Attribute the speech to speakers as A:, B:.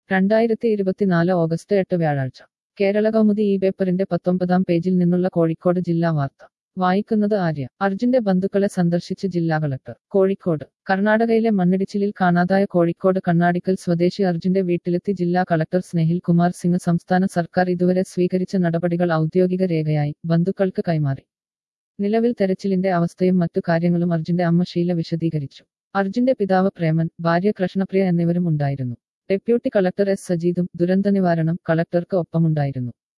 A: 2024 August 8 വ്യാഴാഴ്ച കേരളകൗമുദി ഈ പേപ്പറിന്റെ 19-ാം പേജിൽ നിന്നുള്ള കോഴിക്കോട് ജില്ലാ വാർത്ത വായിക്കുന്നത് ആര്യ. അർജുന്റെ ബന്ധുക്കളെ സന്ദർശിച്ച് ജില്ലാ കളക്ടർ. കോഴിക്കോട്. കർണാടകയിലെ മണ്ണിടിച്ചിലിൽ കാണാതായ കോഴിക്കോട് കണ്ണാടിക്കൽ സ്വദേശി അർജുന്റെ വീട്ടിലെത്തി ജില്ലാ കളക്ടർ സ്നേഹിൽ കുമാർ സിംഗ് സംസ്ഥാന സർക്കാർ ഇതുവരെ സ്വീകരിച്ച നടപടികൾ ഔദ്യോഗിക രേഖയായി ബന്ധുക്കൾക്ക് കൈമാറി. നിലവിൽ തെരച്ചിലിന്റെ അവസ്ഥയും മറ്റു കാര്യങ്ങളും അർജുന്റെ അമ്മ ഷീല വിശദീകരിച്ചു. അർജുന്റെ പിതാവ് പ്രേമൻ, ഭാര്യ കൃഷ്ണപ്രിയ എന്നിവരും ഉണ്ടായിരുന്നു. ഡെപ്യൂട്ടി കളക്ടർ എസ് സജീദും ദുരന്തനിവാരണം കളക്ടർക്ക് ഒപ്പമുണ്ടായിരുന്നു.